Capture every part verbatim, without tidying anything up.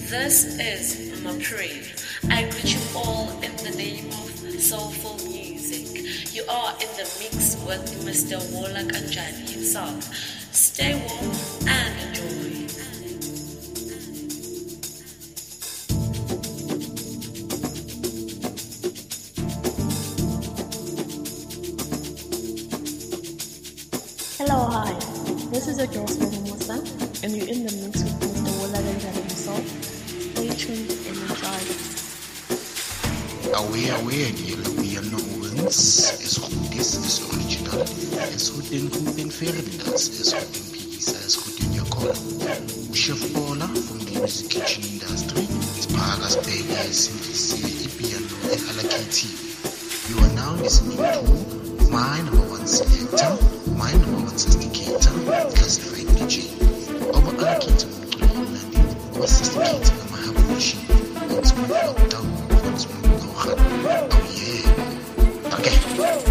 This is Mapri. I greet you all in the name of soulful music. You are in the mix with Mister Wola Kanjani himself. Stay warm and enjoy. Hello, hi. This is your girl Smith Musa, and you're in the mix with Mister Wola Kanjani himself. Stay tuned and enjoy. Away, away, yellow, we are no wins. Is who this is original. Is who then who then Ferdinand. Is who then Pisa. Is who then your call. Chef Paula from the music kitchen industry. Is Pagas Pega, Simply C, Piano, and Alakiti. You are now listening to my number one selector, my number one sophisticator, classified D J. Our Alakita Mukuli was sophisticated on my habit machine. Once more locked down, once more no hard. Oh yeah. Okay.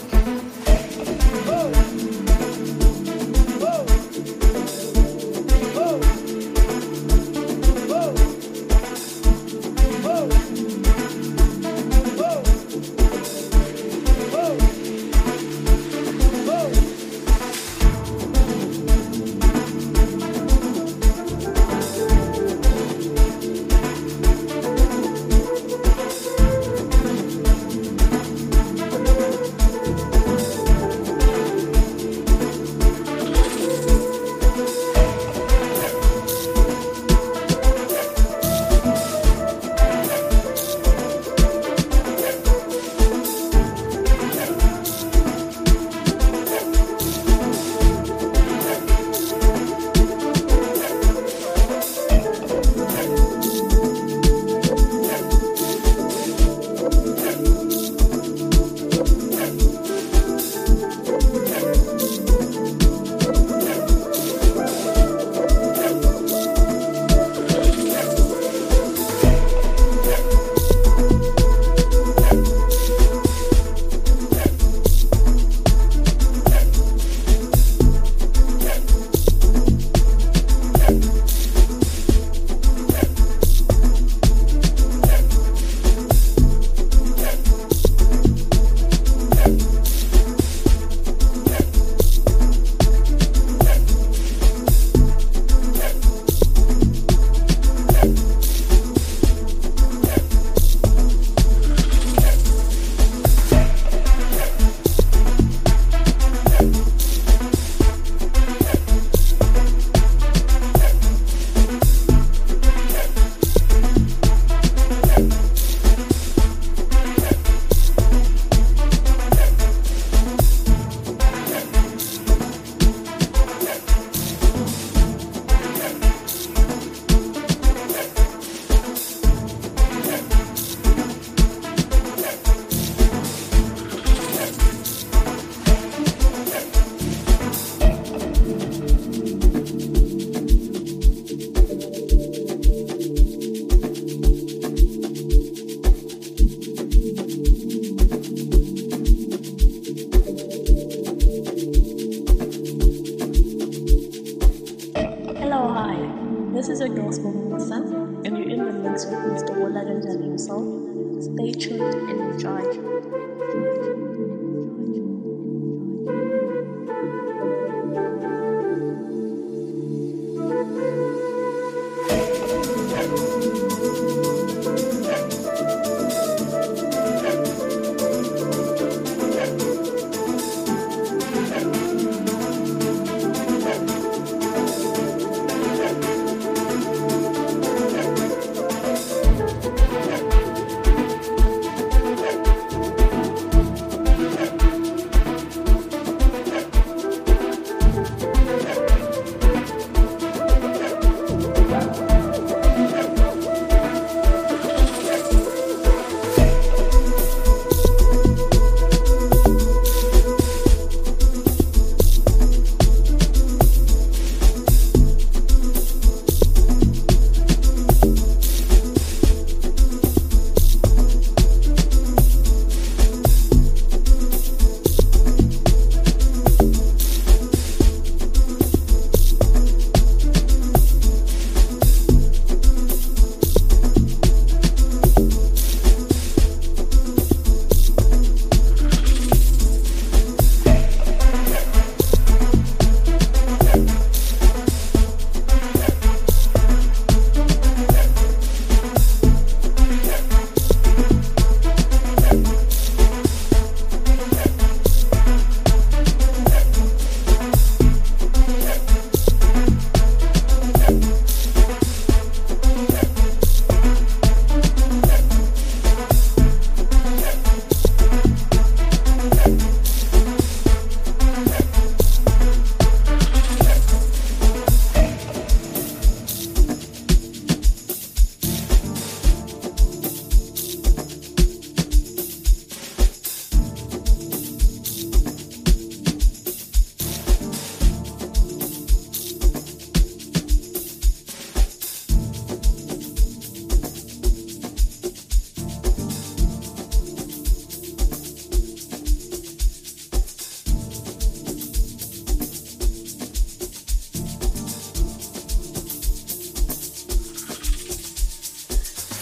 This is your girl Smith Musa, and you're in the mix with Mister Wola Kanjani himself. Stay tuned and enjoy.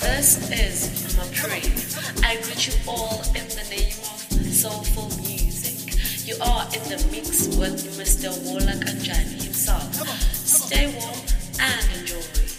This is Mapriv. I greet you all in the name of soulful music. You are in the mix with Mister Wola Kanjani himself. Stay warm and enjoy.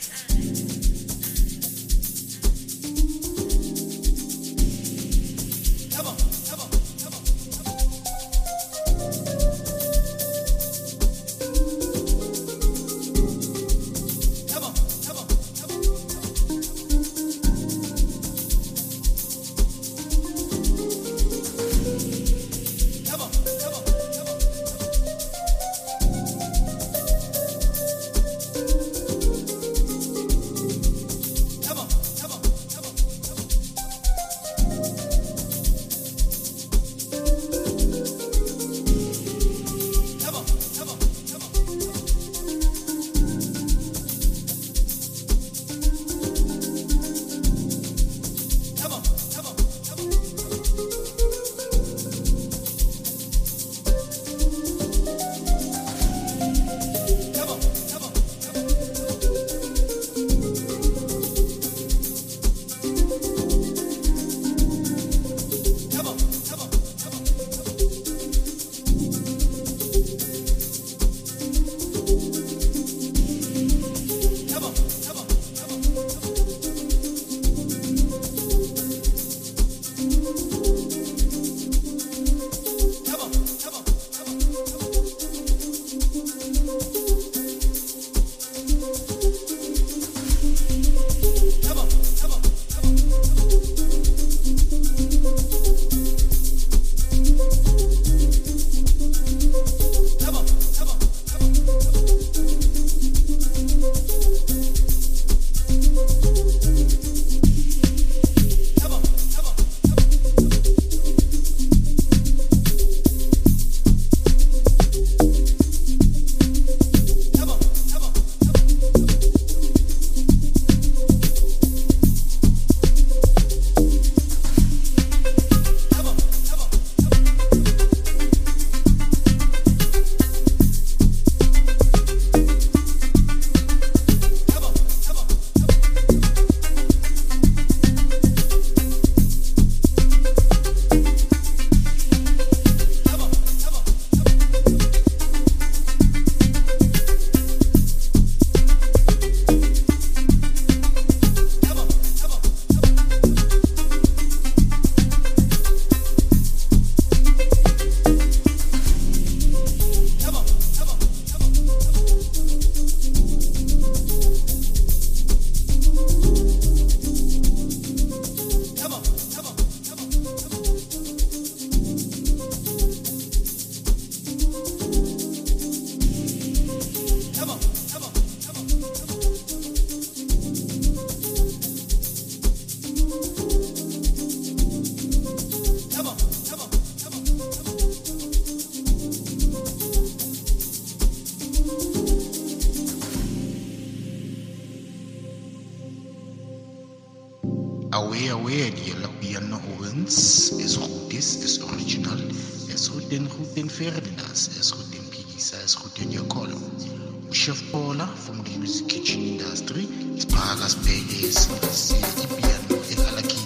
Away, away, die Lapiano Owens, is goed is, is original, is goed in goed in Ferdinand, is goed in Pigisa, is goed in Yokolo. Chef Paula from the music kitchen industry, is Pagas Pegas, is piano in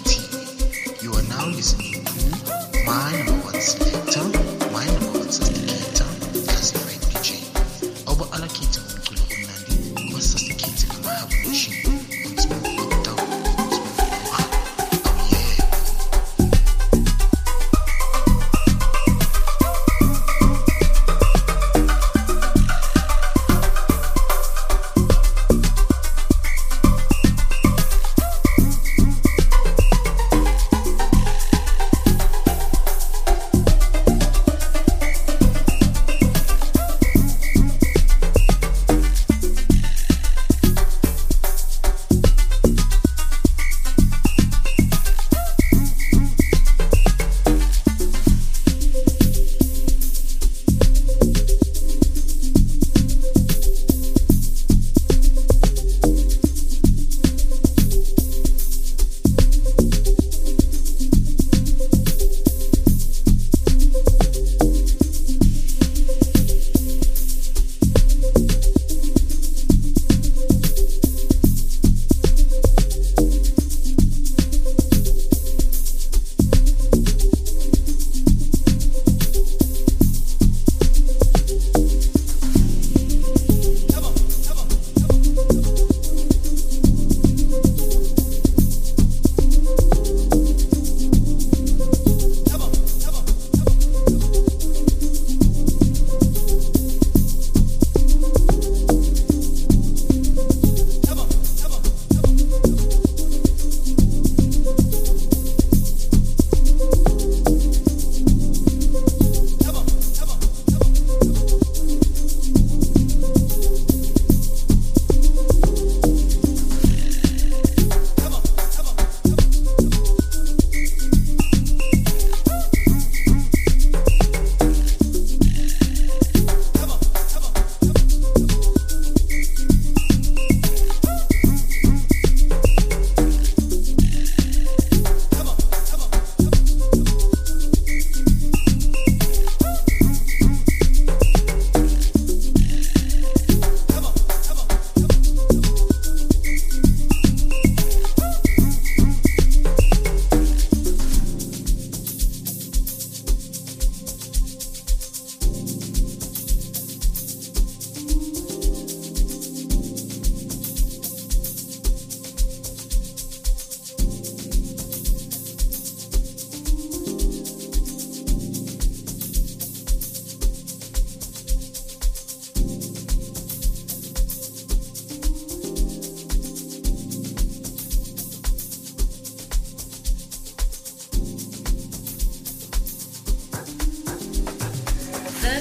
Alakiti. You are now listening to my number one selector, my number one selector, classified D J. Over Alakiti, Mkulo Unandi, was Sastikiti, and I have a machine.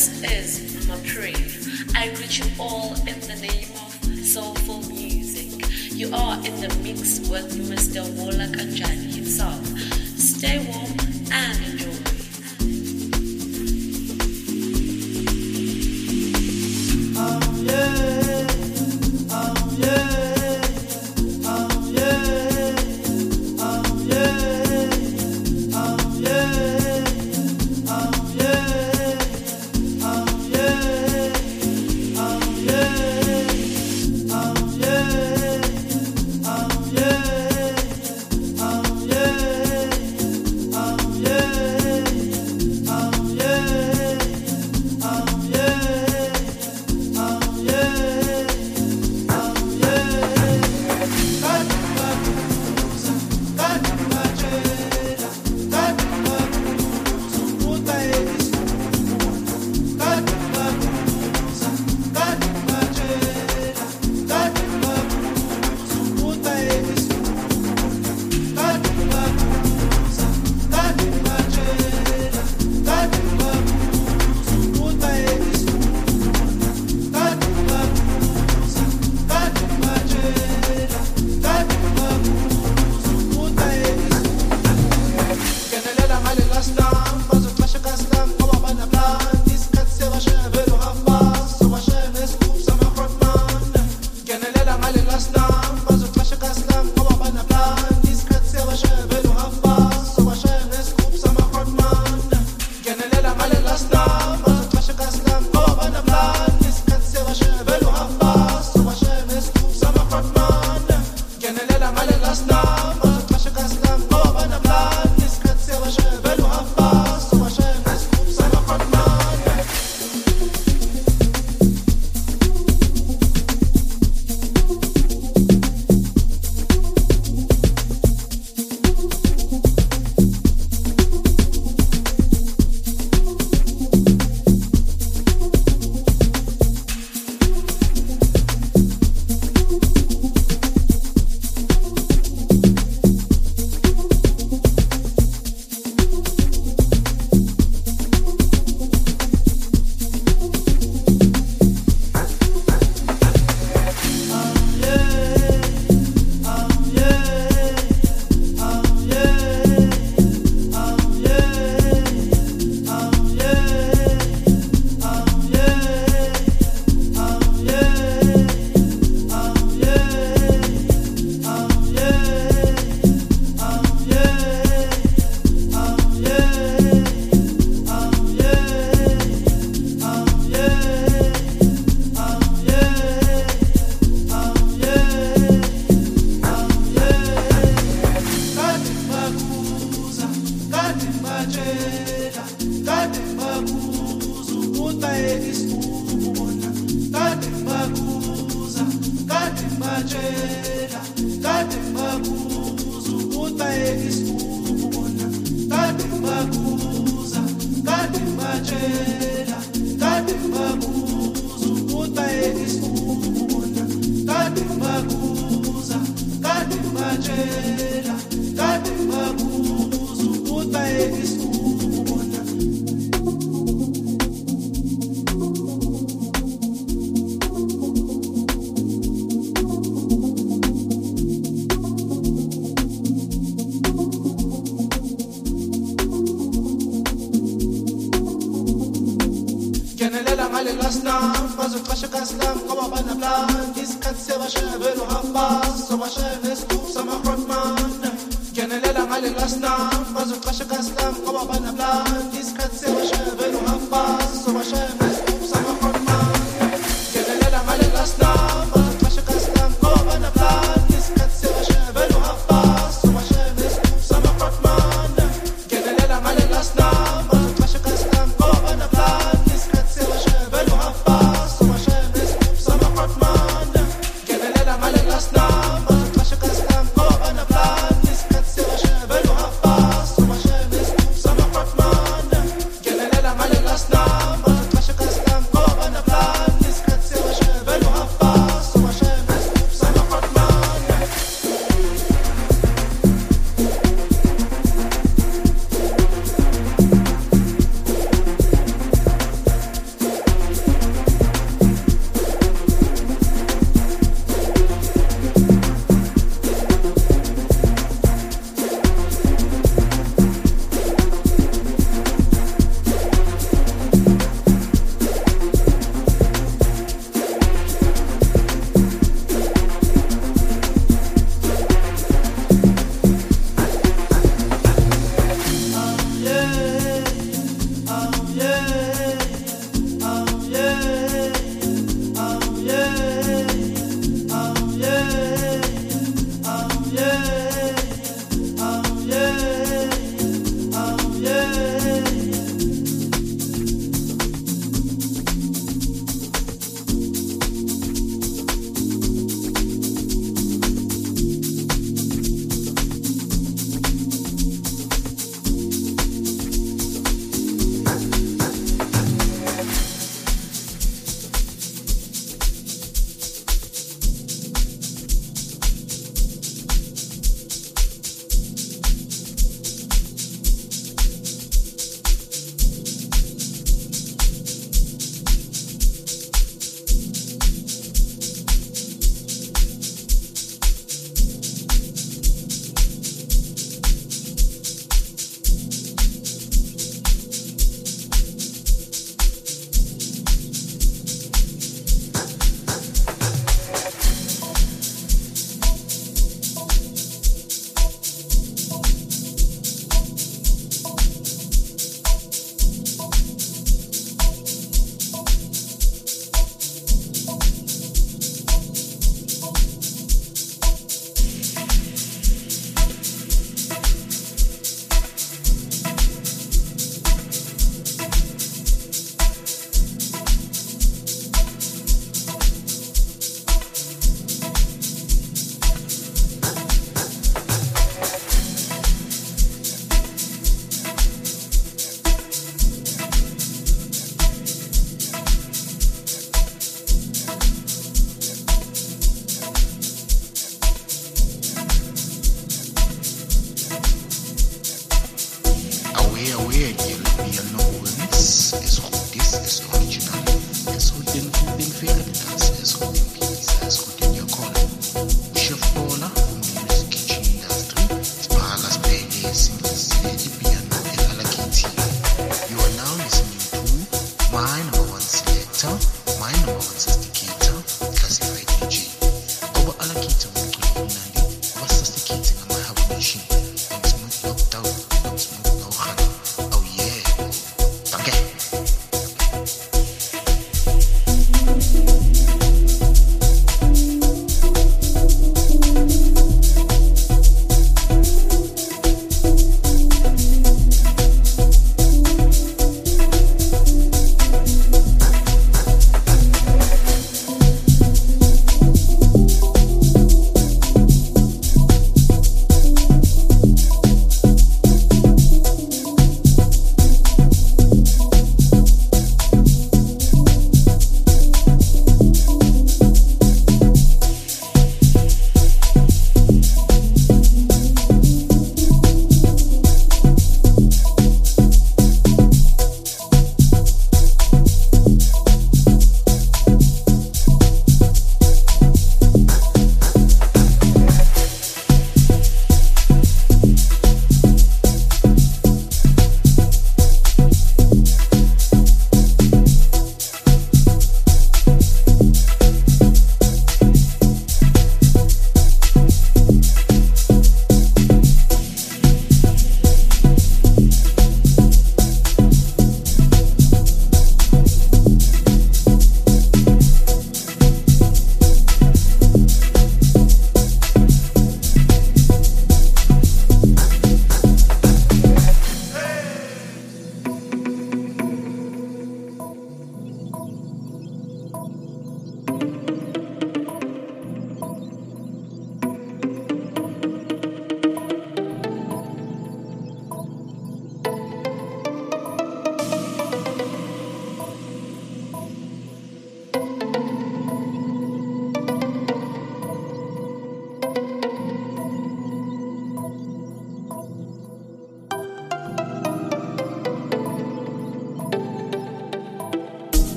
is my prayer. I greet you all in the name of soulful music. You are in the mix with Mister Wola Kanjani himself. Stay warm and enjoy. Oh yeah, oh yeah, oh yeah, oh yeah, oh yeah, oh yeah, oh yeah, oh yeah, oh yeah, oh yeah, oh yeah, oh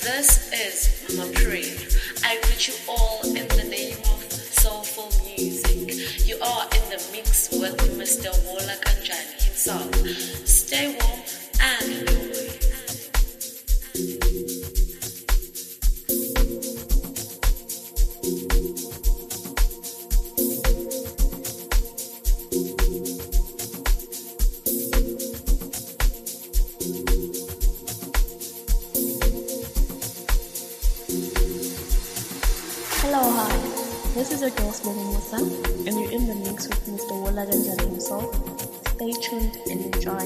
This is my prayer. I greet you all in the name of soulful music. You are in the mix with Mister Wola Kanjani himself. Stay warm and enjoy. Hello, hi. This is your girl Slomo Musa, and you're in the mix with Mister Wola Ganjani himself. Stay tuned and enjoy.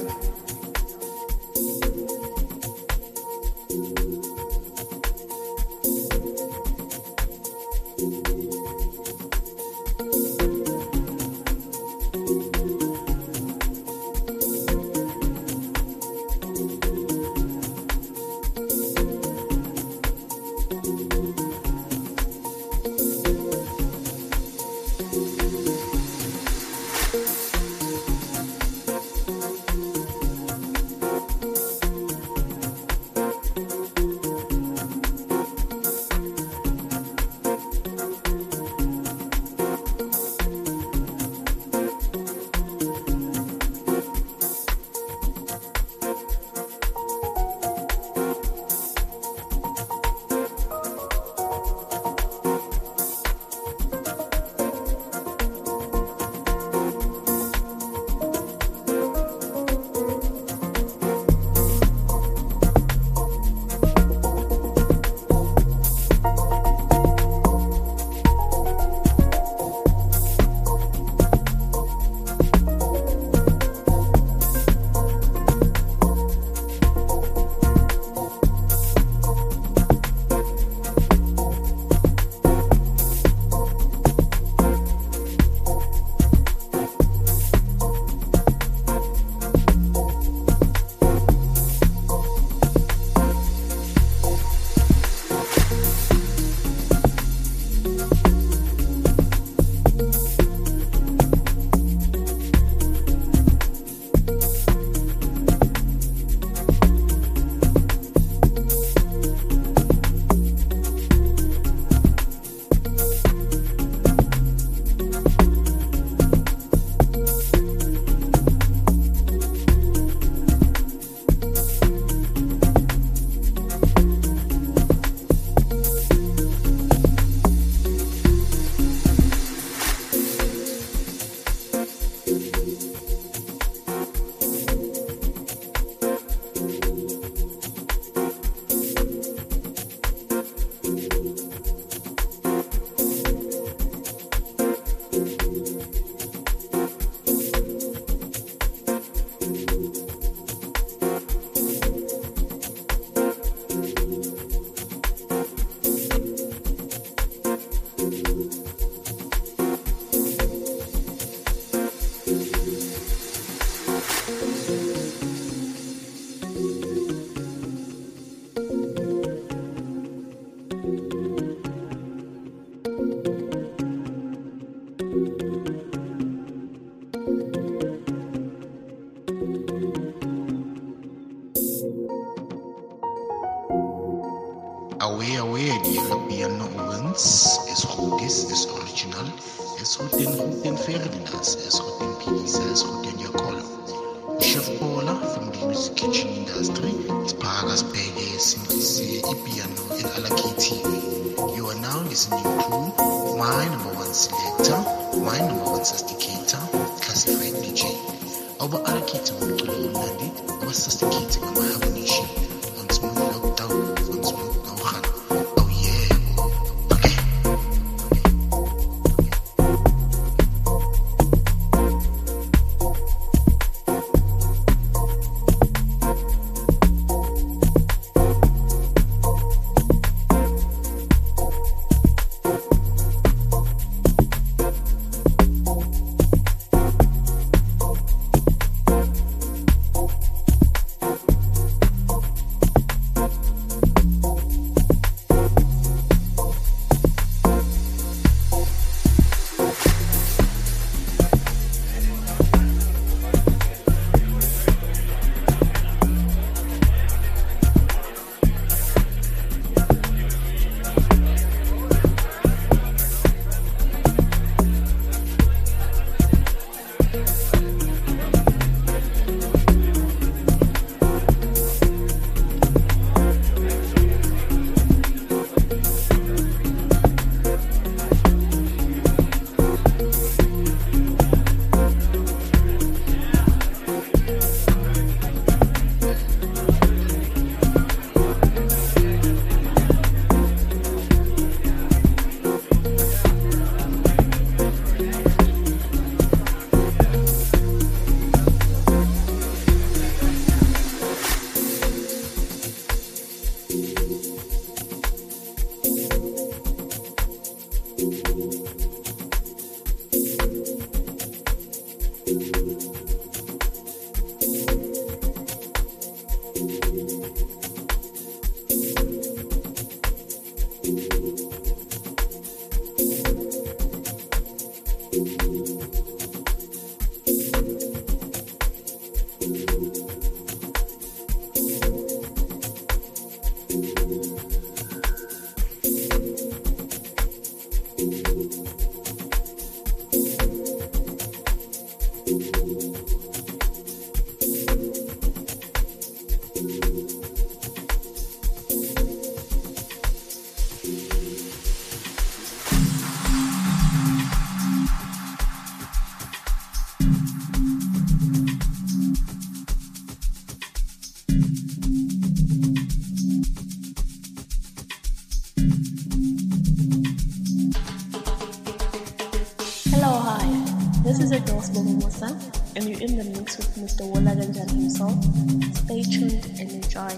Away, away, die Arabian Owens. Es goed is, is original. Es goed in goed in Ferdinand. Es goed in Pisa, es goed in Yakolo. Chef Paula from the music kitchen industry. Spagas Pege, Simplisi, Ipiano, and Alaki You are now listening to my number one selector, my number one sophisticator, classified D J. Our Alaki Mukulu Nandi, our sophisticated on my abonation. On smooth lockdown, on smooth. Oh yeah, okay. This is a gospel Musa, and you're in the mix with Mister Wolaganjan himself. Stay tuned and enjoy.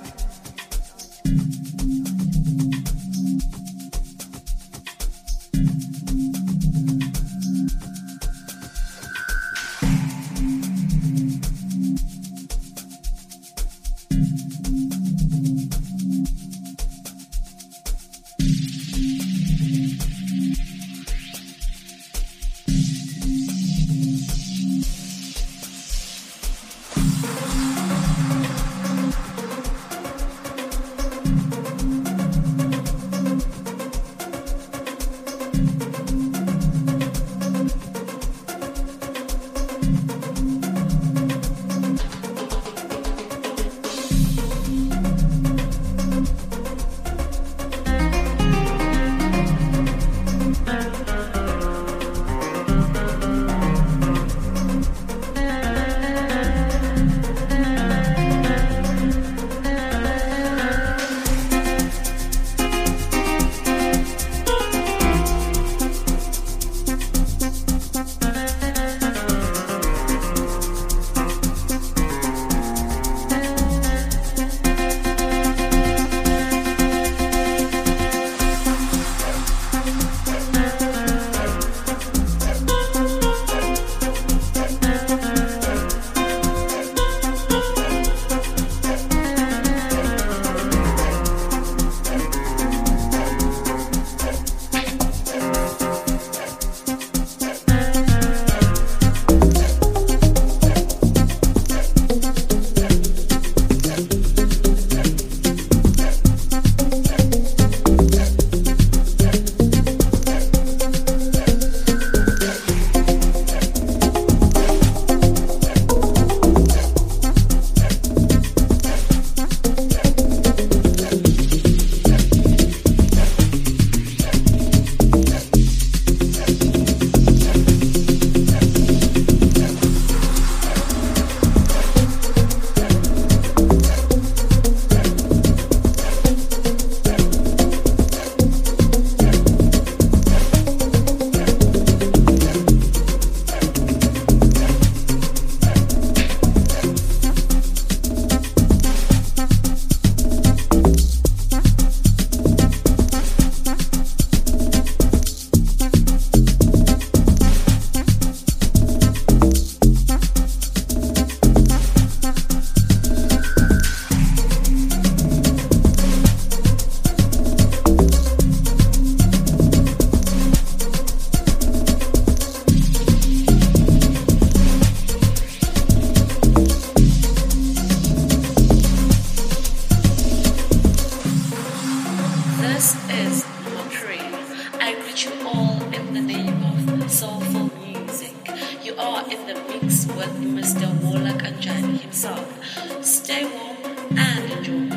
Stay warm and enjoy.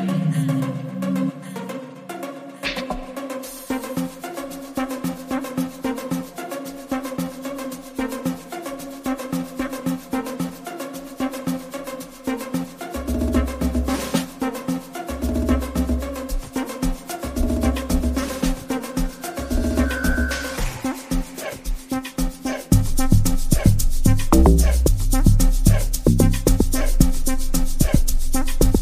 We'll be right back.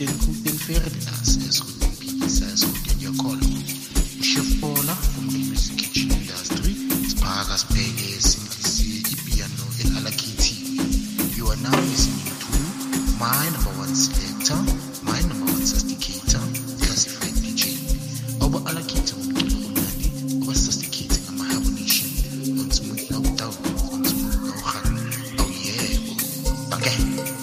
goed en goed en verder naast. Zij is goed in pizza, zij is goed in Yokolo. Chef Paula from the music kitchen industry. Spaga, Spege, Simplisi, Ipiano, and Alakiti. You are now listening to my number one selector, my number one sophisticator, classified D J. Our Alakita Mutulu Unani, our sophisticating and Mahabo Nation. On smooth now down, on smooth now hard. Oh yeah, okay.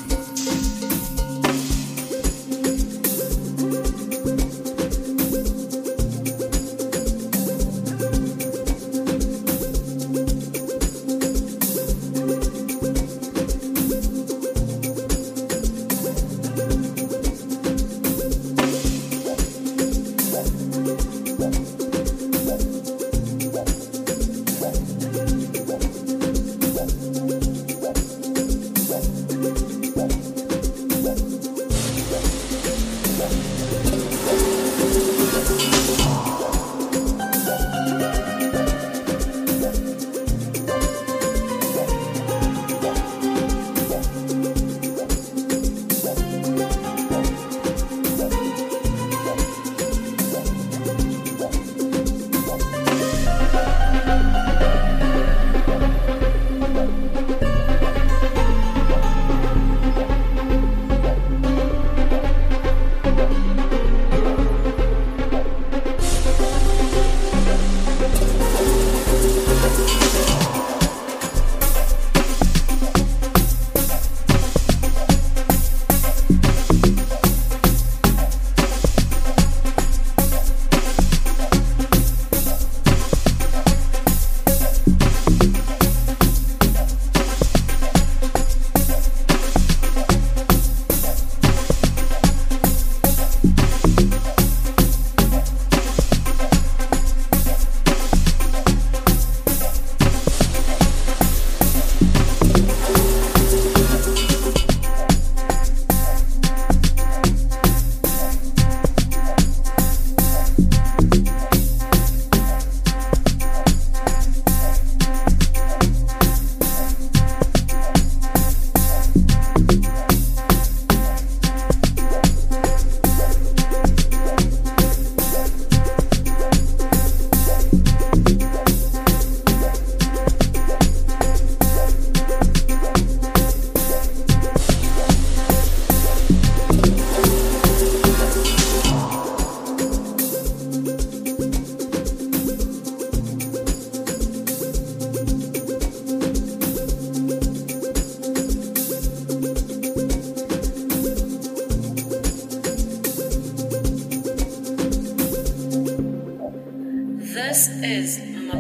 This is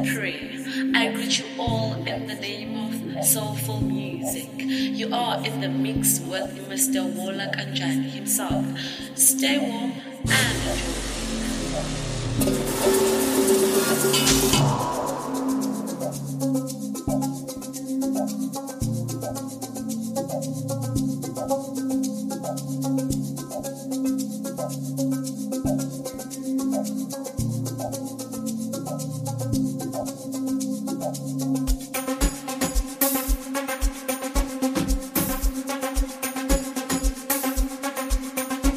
Mapri. I greet you all in the name of soulful music. You are in the mix with Mister Wola Kanjani himself. Stay warm and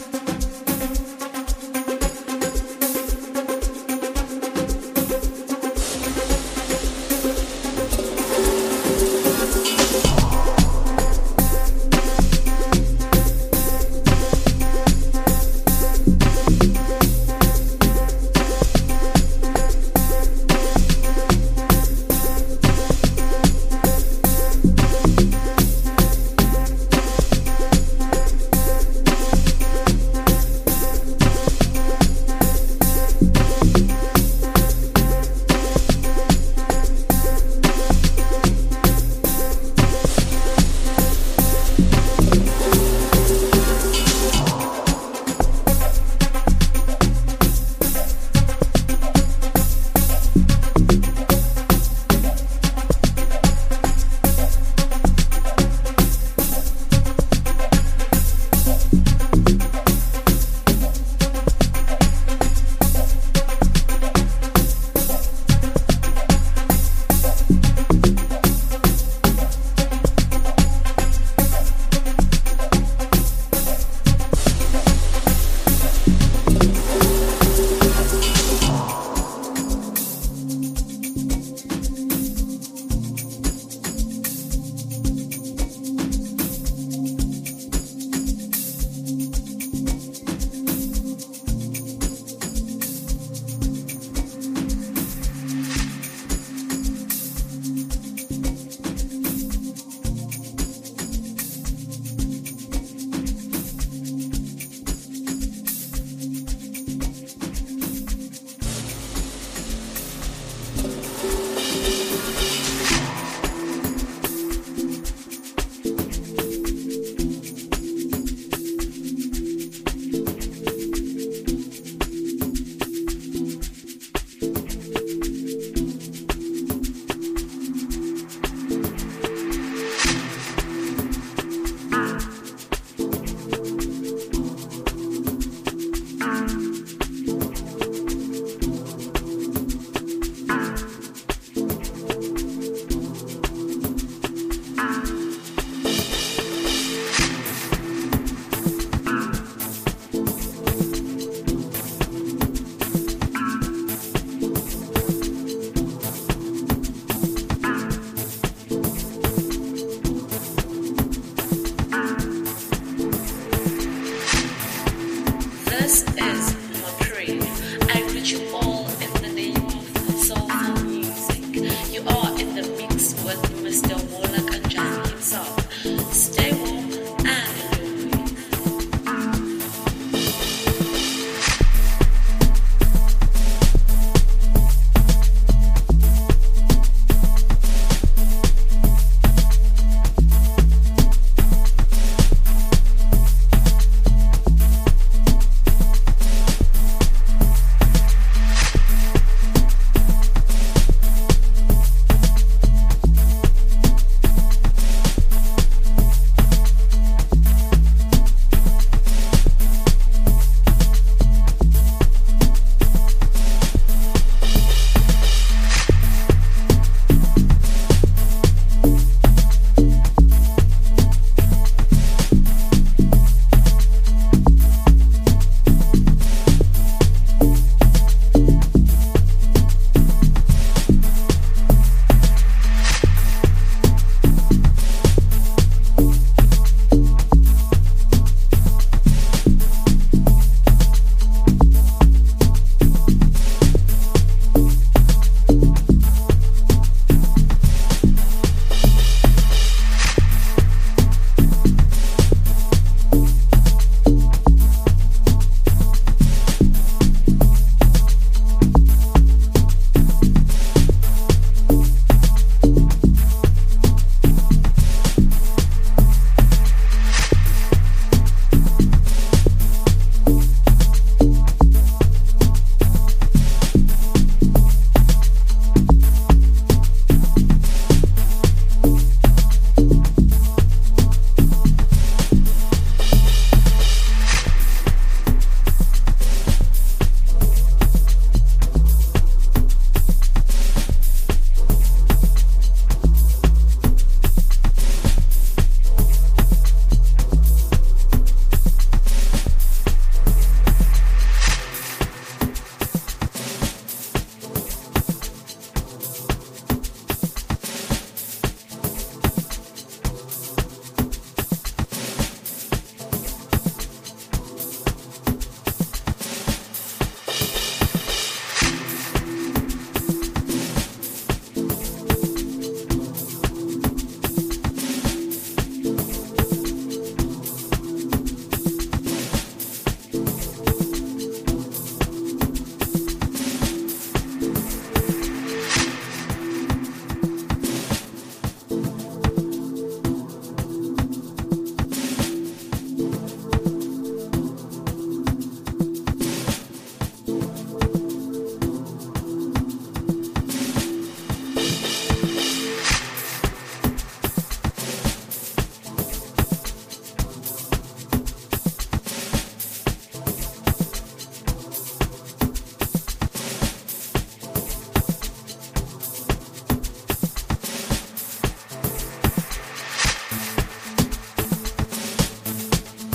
Thank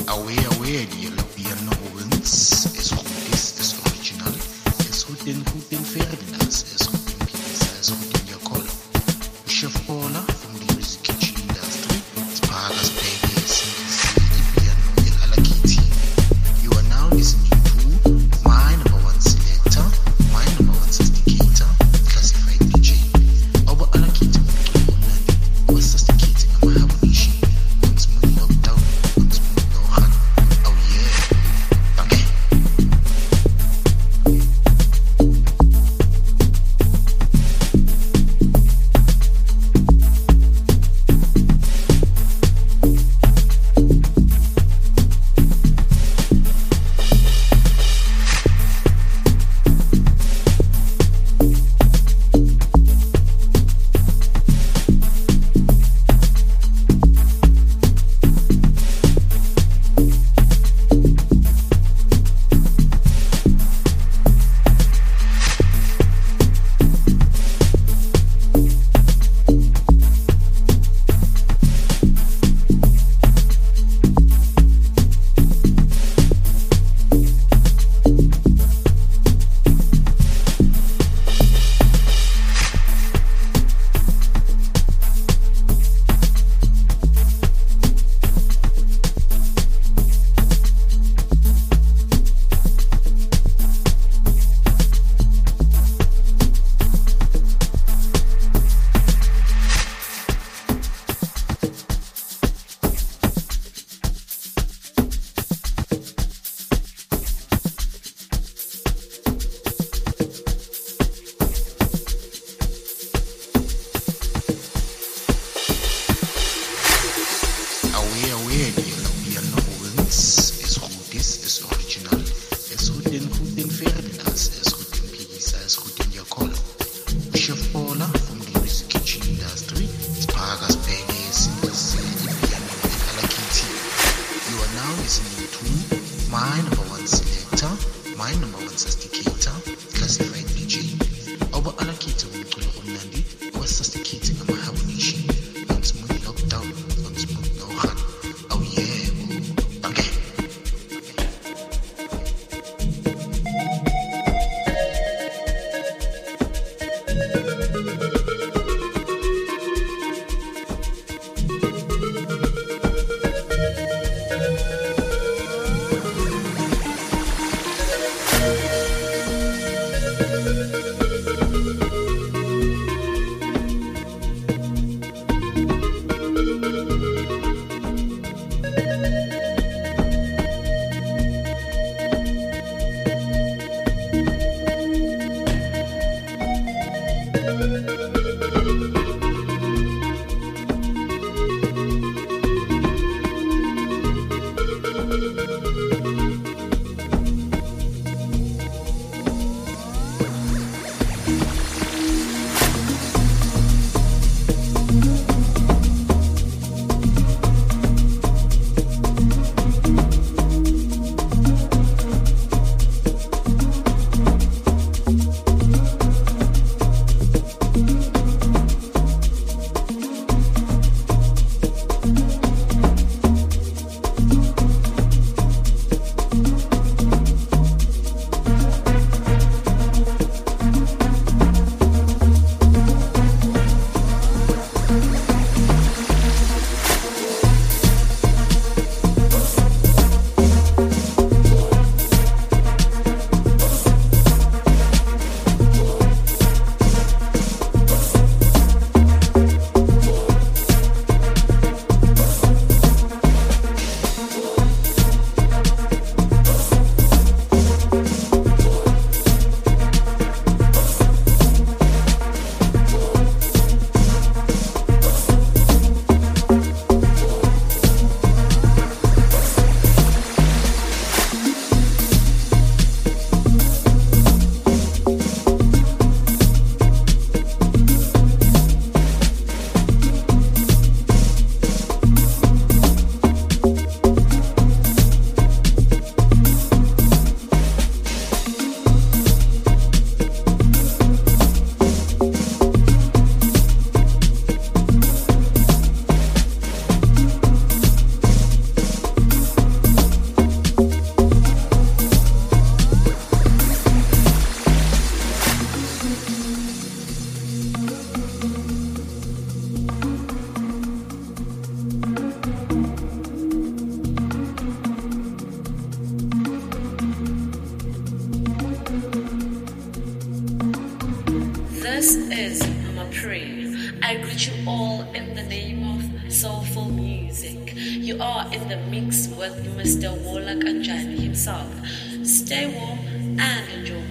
Away, away, die Piano Owens. Es gut ist, es original. Es gut den guten Ferdinand. Es gut den Pisa, es gut den Jakolo. Chef Paula from the music kitchen industry. Spagas baby, singles, the piano in Alakiti. You are now listening to my number one selector, my number one sophisticator, classified D J. Our Alakiti was sophisticating and my habunishi. Once more knocked down, once more no hand. Oh yeah, okay. Away, away, die Piano Owens. Es gut ist, es original. Es gut den guten Ferdinand. Es gut den Pisa, es gut den Jakolo. Chef Paula from the music kitchen industry. Spagas baby, singles, the piano in Alakiti. You are now listening to my number one selector, my number one sophisticator, classified D J. Our Alakiti umculo omnandi was sophisticating and my habunishi. Once more locked down, once more no hand. Oh yeah, oh, okay. This is Mama Pray. I greet you all in the name of soulful music. You are in the mix with Mister Wola Kanjani himself. Stay warm and enjoy.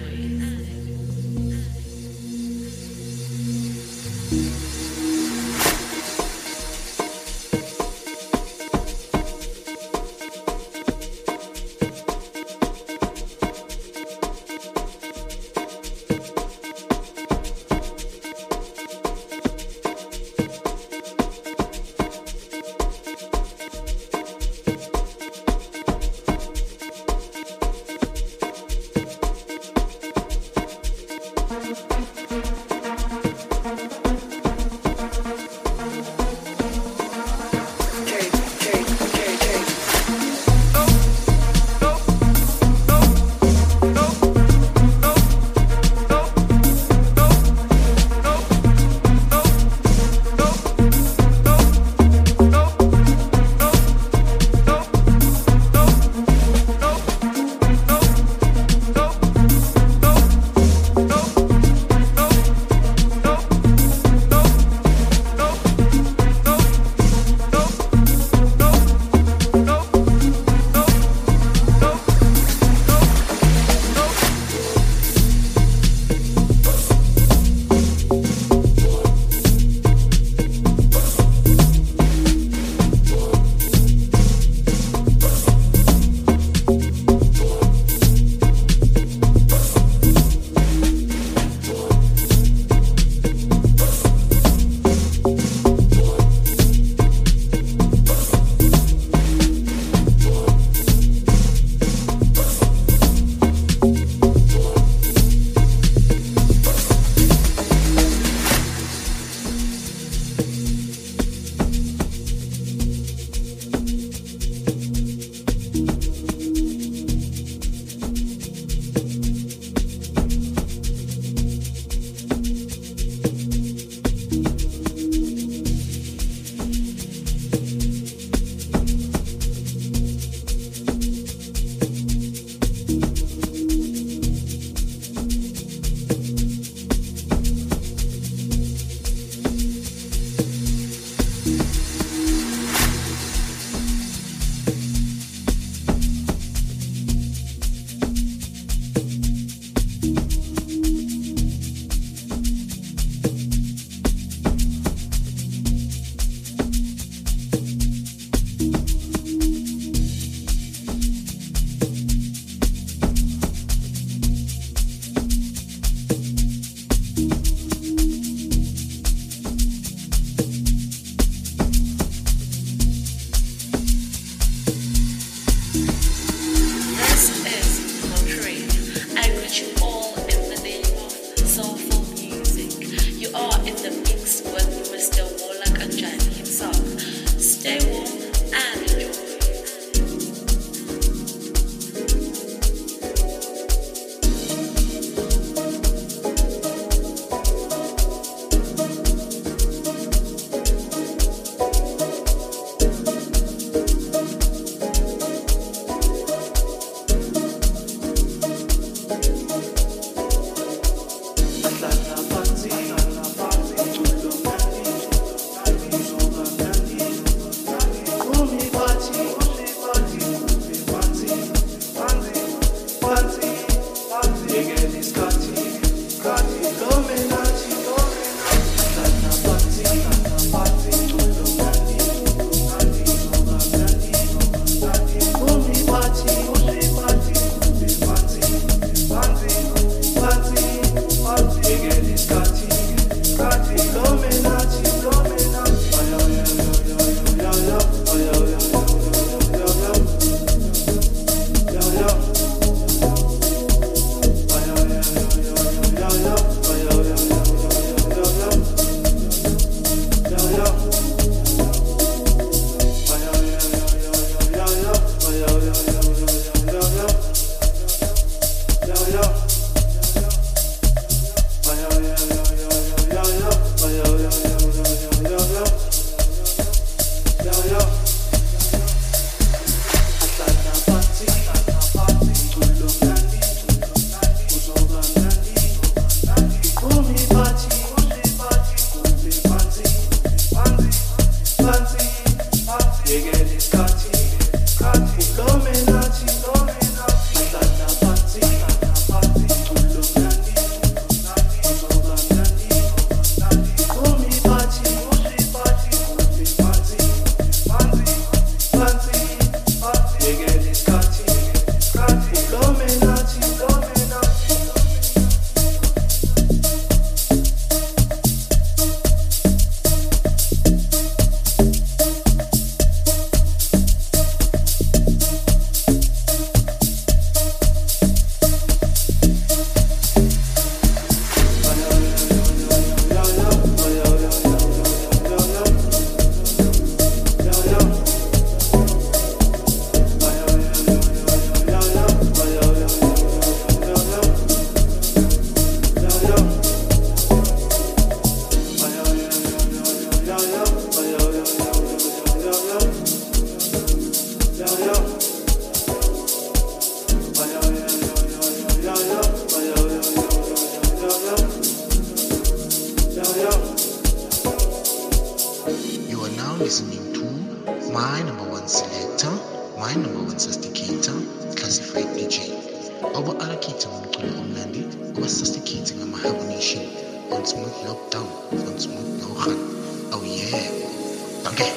my number one sesticator, classified D J. Our allocator umculo omnandi, our sesticator ngama-Habo Nation, on smooth lockdown, on smooth lohan. Oh yeah, okay.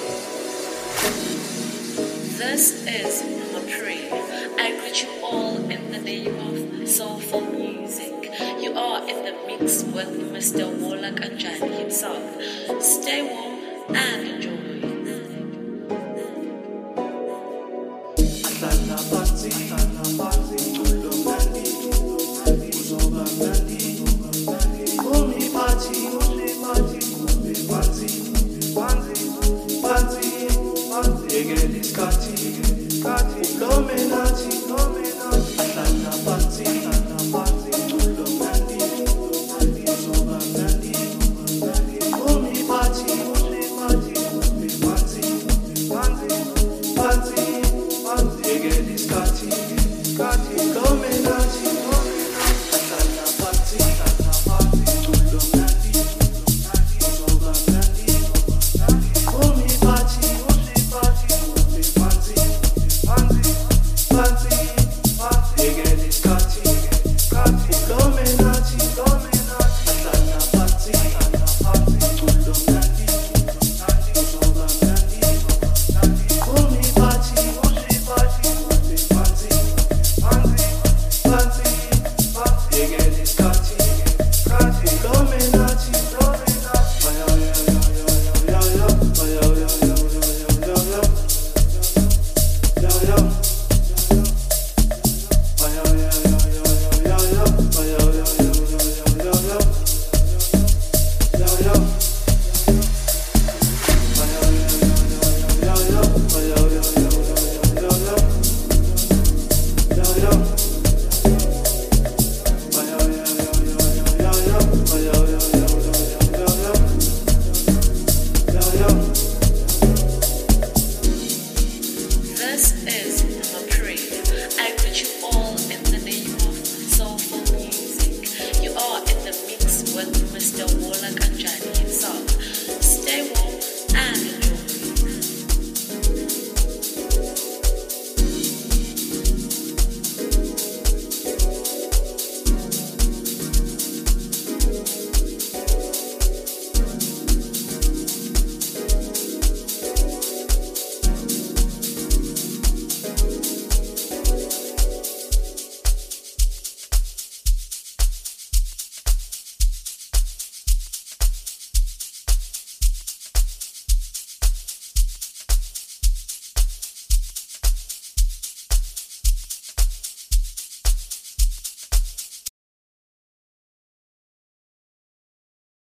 This is Mapri. I greet you all in the name of soulful music. You are in the mix with Mister Wola Kanjani himself. Stay warm and enjoy. Yo, yo.